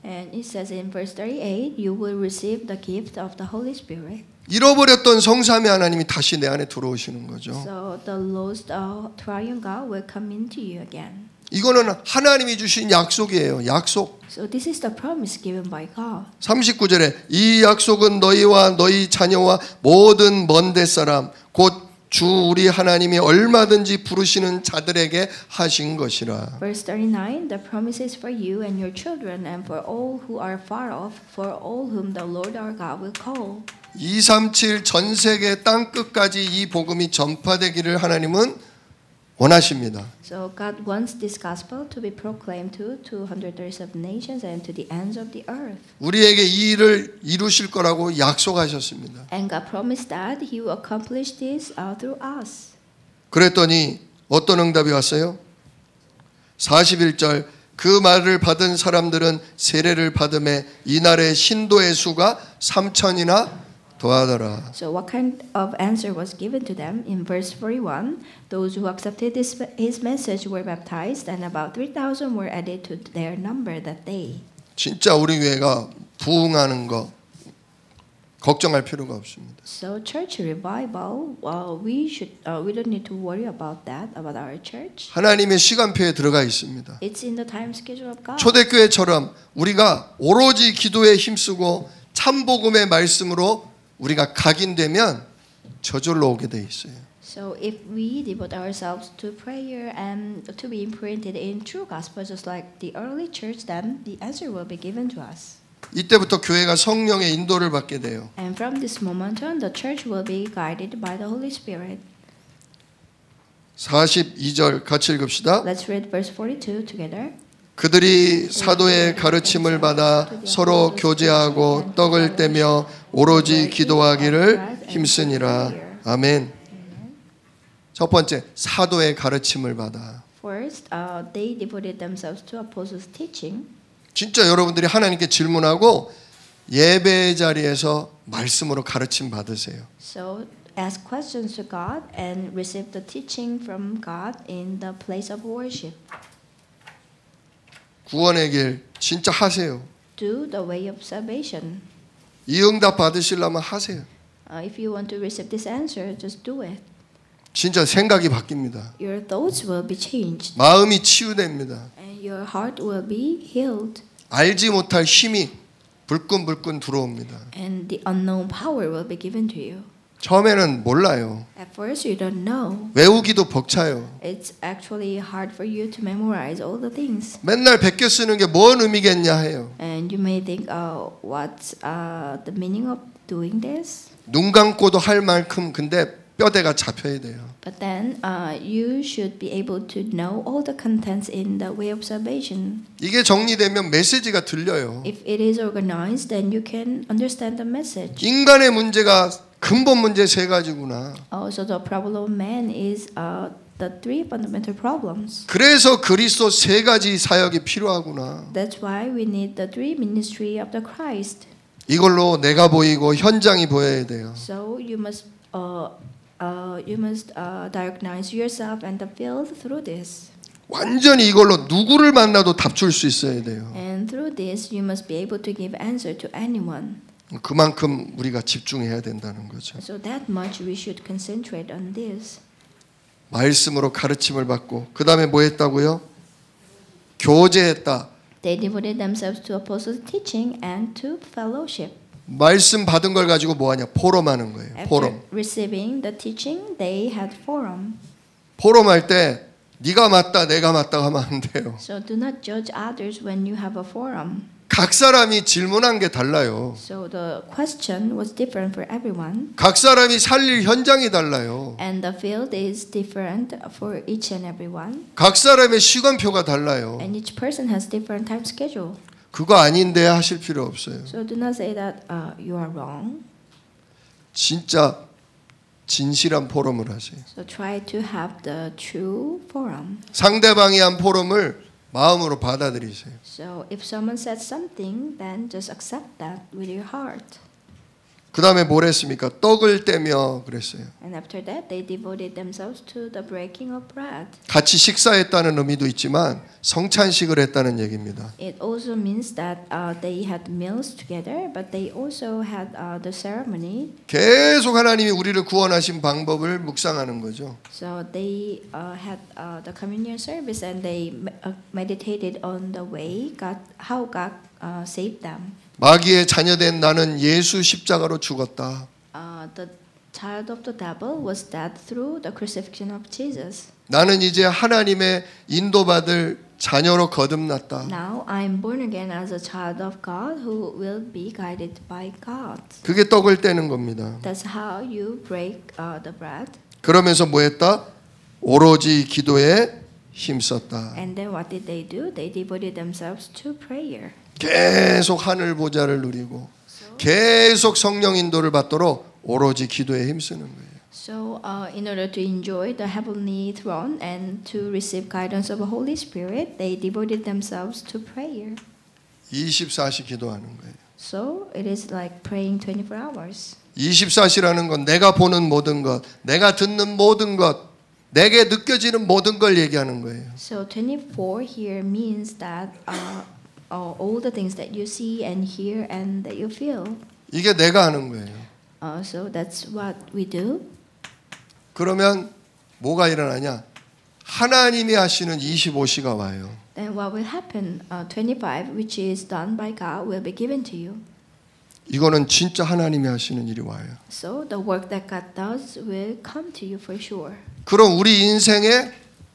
And it says in verse 38, you will receive the gift of the Holy Spirit. 잃어버렸던 성삼위 하나님이 다시 내 안에 들어오시는 거죠. So the lost triune God will come into you again. 이거는 하나님이 주신 약속이에요. 약속. So this is the promise given by God. 39절에 이 약속은 너희와 너희 자녀와 모든 먼데 사람 곧 주 우리 하나님이 얼마든지 부르시는 자들에게 하신 것이라. Verse 39, the promise is for you and your children and for all who are far off, for all whom the Lord our God will call. 237 전 세계 땅 끝까지 이 복음이 전파되기를 하나님은 원하십니다. So God wants this gospel to be proclaimed to 237 nations and to the ends of the earth. 우리에게 이 일을 이루실 거라고 약속하셨습니다. And God promised that He will accomplish this through us. 그랬더니 어떤 응답이 왔어요? 41절 그 말을 받은 사람들은 세례를 받음에 이날의 신도의 수가 3,000이나 더하더라. So what kind of answer was given to them? In verse 41, those who accepted his message were baptized, and about 3,000 were added to their number that day. 진짜 우리 교회가 부흥하는 거 걱정할 필요가 없습니다. So church revival, we don't need to worry about that, about our church. 하나님의 시간표에 들어가 있습니다. It's in the time schedule of God. 초대교회처럼 우리가 오로지 기도에 힘쓰고 참복음의 말씀으로 우리가 각인되면 저절로 오게 돼 있어요. So if we devote ourselves to prayer and to be imprinted in true gospel, just like the early church, then the answer will be given to us. 이때부터 교회가 성령의 인도를 받게 돼요. And from this moment on, the church will be guided by the Holy Spirit. 42절 같이 읽읍시다. Let's read verse 42 together. 그들이 사도의 가르침을 받아 서로 교제하고 떡을 떼며 오로지 기도하기를 힘쓰니라. 아멘. 첫 번째, 사도의 가르침을 받아. First, they devoted themselves to apostles' teaching. 진짜 여러분들이 하나님께 질문하고 예배 자리에서 말씀으로 가르침 받으세요. So ask questions to God and receive the teaching from God in the place of worship. 구원의 길 진짜 하세요. Do the way of salvation. 이 응답 받으시려면 하세요. If you want to receive this answer, just do it. 진짜 생각이 바뀝니다. Your thoughts will be changed 마음이 치유됩니다. and your heart will be healed. 알지 못할 힘이 불끈불끈 들어옵니다. And the unknown power will be given to you. 처음에는 몰라요. At first, you don't know. 외우기도 벅차요. It's actually hard for you to memorize all the things. 맨날 베껴 쓰는 게 뭔 의미겠냐 해요. And you may think, what's the meaning of doing this? 눈 감고도 할 만큼 근데 뼈대가 잡혀야 돼요. But then you should be able to know all the contents in the way of salvation. 이게 정리되면 메시지가 들려요. If it is organized, then you can understand the message. 인간의 문제가 근본 문제 세 가지구나. So the problem of man is the three fundamental problems. 그래서 그리스도 세 가지 사역이 필요하구나. That's why we need the three ministry of the Christ. 이걸로 내가 보이고 현장이 보여야 돼요. So you must diagnose yourself and the field through this. 완전히 이걸로 누구를 만나도 답 줄 수 있어야 돼요. And through this, you must be able to give answer to anyone. 그만큼 우리가 집중해야 된다는 거죠. So that much we should concentrate on this. 말씀으로 가르침을 받고 그 다음에 뭐 했다고요? 교제했다. They devoted themselves to apostles' teaching and to fellowship. 말씀 받은 걸 가지고 뭐하냐? 포럼하는 거예요. After 포럼. receiving the teaching, they had forum. 포럼할 때 네가 맞다 내가 맞다 하면 안 돼요. So do not judge others when you have a forum. 각 사람이 질문한 게 달라요. So the question was different for everyone. 각 사람이 살릴 현장이 달라요. And the field is different for each and everyone. 각 사람의 시간표가 달라요. And each person has different time schedule. 그거 아닌데 하실 필요 없어요. So do not say that you are wrong. 진짜 진실한 포럼을 하세요. So try to have the true forum. 상대방이 한 포럼을 마음으로 받아들이세요. So if someone says something, then just accept that with your heart. 그 다음에 뭘 했습니까? 떡을 떼며 그랬어요. And after that, they devoted themselves to the breaking of bread. 같이 식사했다는 의미도 있지만 성찬식을 했다는 얘기입니다. It also means that they had meals together, but they also had the ceremony. 계속 하나님이 우리를 구원하신 방법을 묵상하는 거죠. So they had the communion service, and they meditated on the way how God saved them. 마귀의 자녀된 나는 예수 십자가로 죽었다. The child of the devil was dead through the crucifixion of Jesus. 나는 이제 하나님의 인도받을 자녀로 거듭났다. Now I am born again as a child of God who will be guided by God. 그게 떡을 떼는 겁니다. That's how you break the bread. 그러면서 뭐 했다? 오로지 기도에 힘썼다. And then what did they do? They devoted themselves to prayer. 계속 하늘 보좌를 누리고 계속 성령 인도를 받도록 오로지 기도에 힘쓰는 거예요. So in order to enjoy the heavenly throne and to receive guidance of the Holy Spirit, they devoted themselves to prayer. 24시 기도하는 거예요. So it is like praying 24 hours. 24시라는 건 내가 보는 모든 것, 내가 듣는 모든 것, 내게 느껴지는 모든 걸 얘기하는 거예요. So 24 here means that all the things that you see and hear and that you feel. 이게 내가 하는 거예요. So that's what we do. 그러면 뭐가 일어나냐? 하나님이 하시는 25시가 와요. Then what will happen? 25, which is done by God, will be given to you. 이거는 진짜 하나님이 하시는 일이 와요. So the work that God does will come to you for sure. 그럼 우리 인생에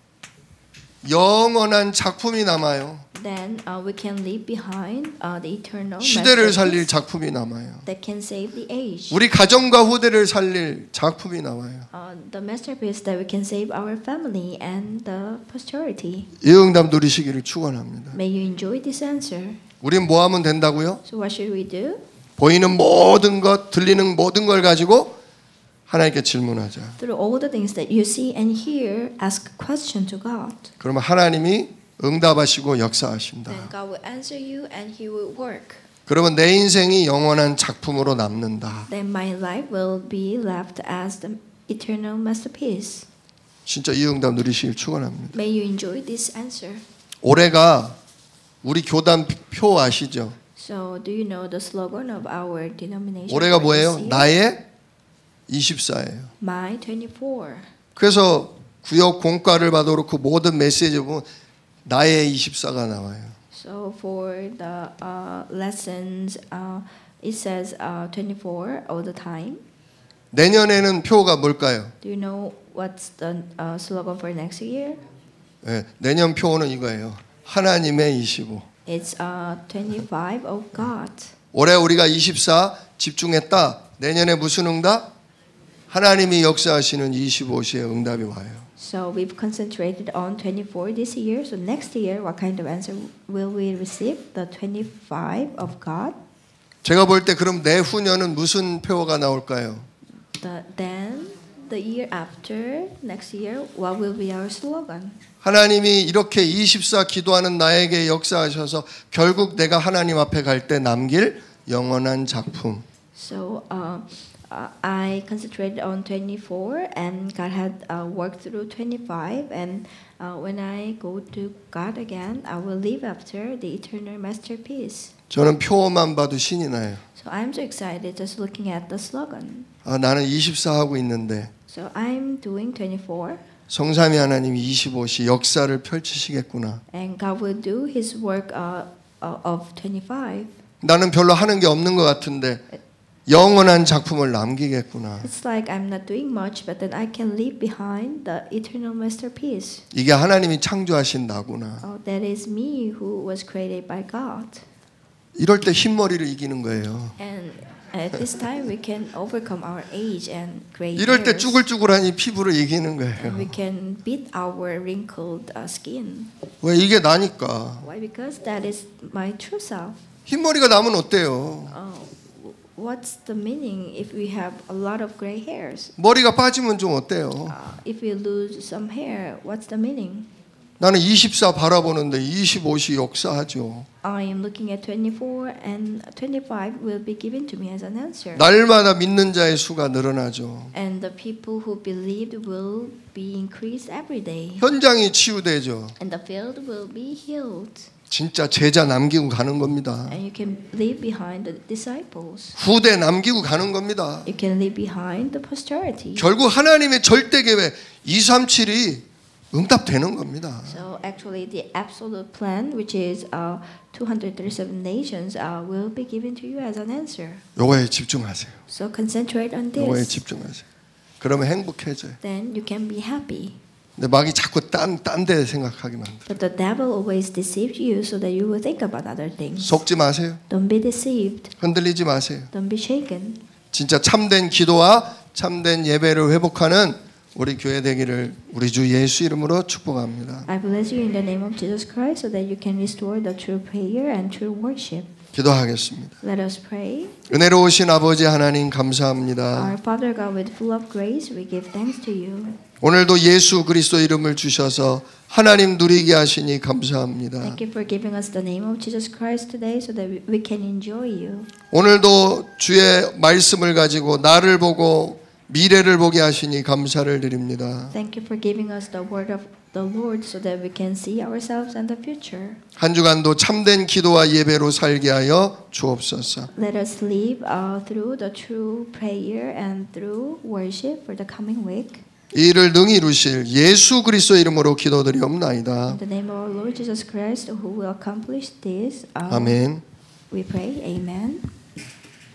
영원한 작품이 남아요. Then we can leave behind the eternal 시대를 살릴 masterpiece 작품이 남아요. that can save the age. 우리 가정과 후대를 살릴 작품이 나와요. The masterpiece that we can save our family and the posterity. 이 응답 누리시기를 축원합니다. May you enjoy this answer. 우린 뭐 하면 된다고요? So what should we do? 보이는 모든 것, 들리는 모든 걸 가지고 하나님께 질문하자. Through all the things that you see and hear, ask a question to God. 그러면 하나님이 응답하시고 역사하신다. Then God will answer you and He will work. 그러면 내 인생이 영원한 작품으로 남는다. Then my life will be left as the eternal masterpiece. 진짜 이 응답 누리시길 축원합니다. May you enjoy this answer. 올해가 우리 교단 표 아시죠? So, do you know the slogan of our denomination? 올해가 for 뭐예요? this year? 나의 24예요. My 24. 그래서 구역 공과를 봐도 그렇고 모든 메시지 보면 나의 24가 나와요. So for the lessons, it says 24 all the time. 내년에는 표가 뭘까요? Do you know what's the slogan for next year? 네, 내년 표는 이거예요. 하나님의 25. It's 25 of God. 올해 우리가 24 집중했다. 내년에 무슨 응답? 하나님이 역사하시는 25시의 응답이 와요. So we've concentrated on 24 this year. So next year, what kind of answer will we receive? The 25 of God? 제가 볼 때 그럼 내후년은 무슨 표가 나올까요? Then the year after, next year, what will be our slogan? 하나님이 이렇게 24 기도하는 나에게 역사하셔서 결국 내가 하나님 앞에 갈 때 남길 영원한 작품. So I concentrated on 24, and God had worked through 25. And when I go to God again, I will live after the eternal masterpiece. 저는 표만 봐도 신이 나요. So I'm so excited just looking at the slogan. 나는 24 하고 있는데 So I'm doing 24. 성삼위 하나님이 25시 역사를 펼치시겠구나. And God will do His work of 25. 나는 별로 하는 게 없는 것 같은데 영원한 작품을 남기겠구나. It's like I'm not doing much, but then I can leave behind the eternal masterpiece. 이게 하나님이 창조하신 나구나. That is me who was created by God. 이럴 때 흰머리를 이기는 거예요. And at this time, we can overcome our age and gray 이럴 때 hairs. 쭈글쭈글한 이 피부를 이기는 And 거예요. we can beat our wrinkled skin. 왜 이게 나니까. Why? Because that is my true self. 흰머리가 나면 어때요? What's the meaning if we have a lot of gray hairs? 머리가 빠지면 좀 어때요? If we lose some hair, what's the meaning? 나는 24 바라보는데 25시 역사하죠. I am looking at 24 and 25 will be given to me as an answer. 날마다 믿는 자의 수가 늘어나죠. And the people who believed will be increased every day. 현장이 치유되죠. And the field will be healed. 진짜 제자 남기고 가는 겁니다. And you can leave behind the disciples. 후대 남기고 가는 겁니다. You can leave behind the posterity. 결국 하나님의 절대 계획 237이 응답되는 겁니다. So actually the absolute plan, which is 237 nations, will be given to you as an answer. 요거에 집중하세요. So concentrate on 요거에 this. 집중하세요. 그러면 행복해져요. Then you can be happy. 근데 마귀 자꾸 딴 데 생각하게 만들어요. But the devil always deceived you so that you will think about other things. 속지 마세요. Don't be deceived. 흔들리지 마세요. Don't be shaken. 진짜 참된 기도와 참된 예배를 회복하는 우리 교회 되기를 우리 주 예수 이름으로 축복합니다. I bless you in the name of Jesus Christ so that you can restore the true prayer and true worship. 기도하겠습니다. Let us pray. 은혜로우신 아버지 하나님 감사합니다. Our Father God, with full of grace, we give thanks to you. 오늘도 예수 그리스도 이름을 주셔서 하나님 누리게 하시니 감사합니다. Thank you for giving us the name of Jesus Christ today so that we can enjoy you. 오늘도 주의 말씀을 가지고 나를 보고 미래를 보게 하시니 감사를 드립니다. Thank you for giving us the word of the Lord so that we can see ourselves and the future. 한 주간도 참된 기도와 예배로 살게 하여 주옵소서. Let us live through the true prayer and through worship for the coming week. 이 일을 능히 이루실 예수 그리스도 이름으로 기도드리옵나이다. In the name of our Lord Jesus Christ, who will accomplish this, 아멘. we pray. Amen.